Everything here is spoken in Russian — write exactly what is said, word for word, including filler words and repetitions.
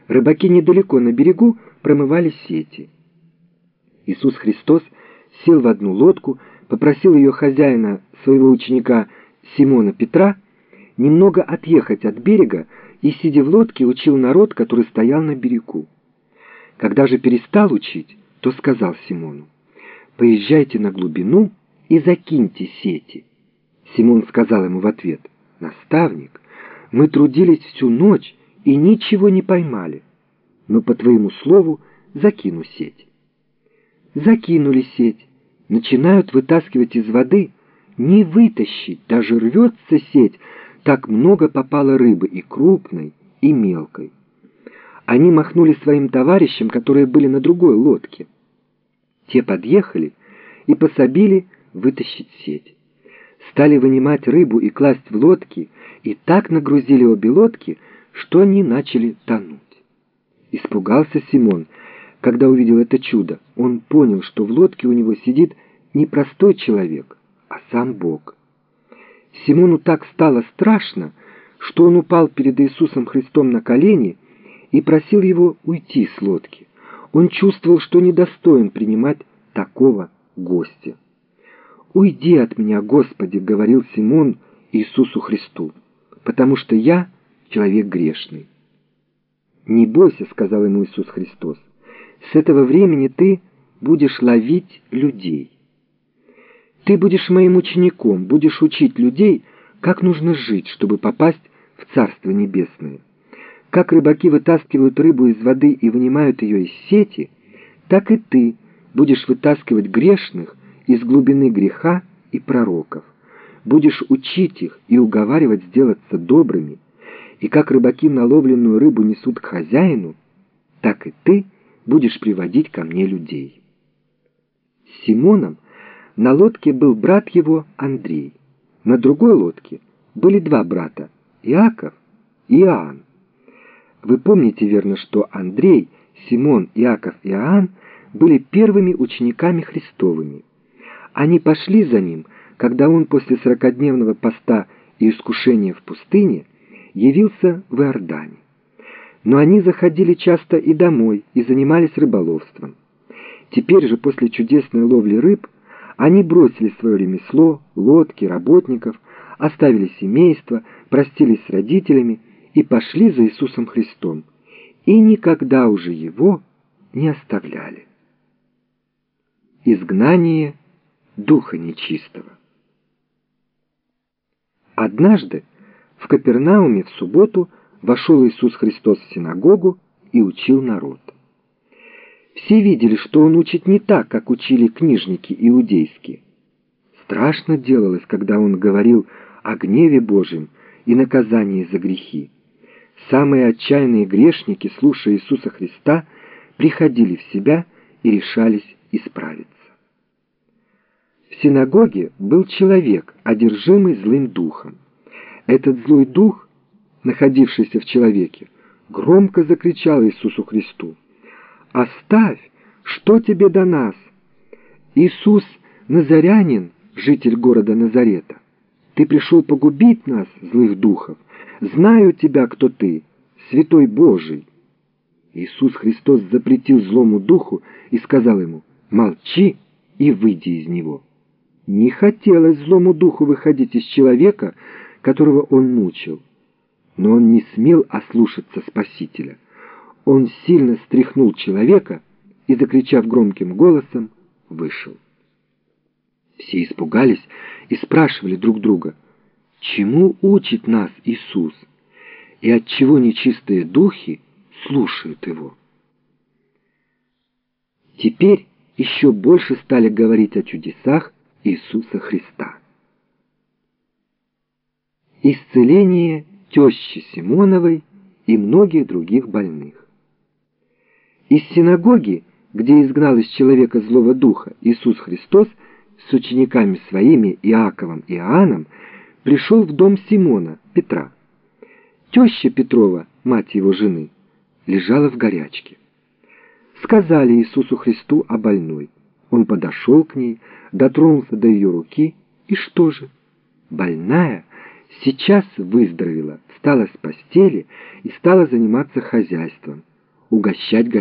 Рыбаки недалеко на берегу промывали сети. Иисус Христос сел в одну лодку, попросил ее хозяина, своего ученика Симона Петра, немного отъехать от берега и, сидя в лодке, учил народ, который стоял на берегу. Когда же перестал учить, то сказал Симону: «Поезжайте на глубину и закиньте сети». Симон сказал ему в ответ: «Наставник, мы трудились всю ночь и ничего не поймали, но по твоему слову закину сеть». Закинули сеть, начинают вытаскивать из воды, не вытащить, даже рвется сеть, так много попало рыбы, и крупной, и мелкой. Они махнули своим товарищам, которые были на другой лодке. Те подъехали и пособили вытащить сеть. Стали вынимать рыбу и класть в лодки, и так нагрузили обе лодки, что они начали тонуть. Испугался Симон, когда увидел это чудо. Он понял, что в лодке у него сидит не простой человек, а сам Бог. Симону так стало страшно, что он упал перед Иисусом Христом на колени и просил его уйти с лодки. Он чувствовал, что недостоин принимать такого гостя. «Уйди от меня, Господи», — говорил Симон Иисусу Христу, «потому что я человек грешный». «Не бойся», — сказал ему Иисус Христос, «с этого времени ты будешь ловить людей. Ты будешь моим учеником, будешь учить людей, как нужно жить, чтобы попасть в Царство Небесное. Как рыбаки вытаскивают рыбу из воды и вынимают ее из сети, так и ты будешь вытаскивать грешных из глубины греха и пророков. Будешь учить их и уговаривать сделаться добрыми, и как рыбаки наловленную рыбу несут к хозяину, так и ты будешь приводить ко мне людей». С Симоном на лодке был брат его Андрей. На другой лодке были два брата — Иаков и Иоанн. Вы помните, верно, что Андрей, Симон, Иаков и Иоанн были первыми учениками Христовыми. Они пошли за ним, когда он после сорокадневного поста и искушения в пустыне явился в Иордане. Но они заходили часто и домой и занимались рыболовством. Теперь же, после чудесной ловли рыб, они бросили свое ремесло, лодки, работников, оставили семейство, простились с родителями и пошли за Иисусом Христом, и никогда уже Его не оставляли. Изгнание духа нечистого. Однажды в Капернауме в субботу вошел Иисус Христос в синагогу и учил народ. Все видели, что Он учит не так, как учили книжники иудейские. Страшно делалось, когда Он говорил о гневе Божьем и наказании за грехи. Самые отчаянные грешники, слушая Иисуса Христа, приходили в себя и решались исправиться. В синагоге был человек, одержимый злым духом. Этот злой дух, находившийся в человеке, громко закричал Иисусу Христу: «Оставь! Что тебе до нас? Иисус Назарянин, житель города Назарета. Ты пришел погубить нас, злых духов. Знаю тебя, кто ты, Святой Божий». Иисус Христос запретил злому духу и сказал ему: «Молчи и выйди из него». Не хотелось злому духу выходить из человека, которого он мучил, но он не смел ослушаться Спасителя. Он сильно стряхнул человека и, закричав громким голосом, вышел. Все испугались и спрашивали друг друга: чему учит нас Иисус, и отчего нечистые духи слушают Его? Теперь еще больше стали говорить о чудесах Иисуса Христа. Исцеление тещи Симоновой и многих других больных. Из синагоги, где изгнал из человека злого духа, Иисус Христос с учениками своими Иаковом и Иоанном пришел в дом Симона, Петра. Теща Петрова, мать его жены, лежала в горячке. Сказали Иисусу Христу о больной. Он подошел к ней, дотронулся до ее руки, и что же? Больная сейчас выздоровела, встала с постели и стала заниматься хозяйством, угощать гостей.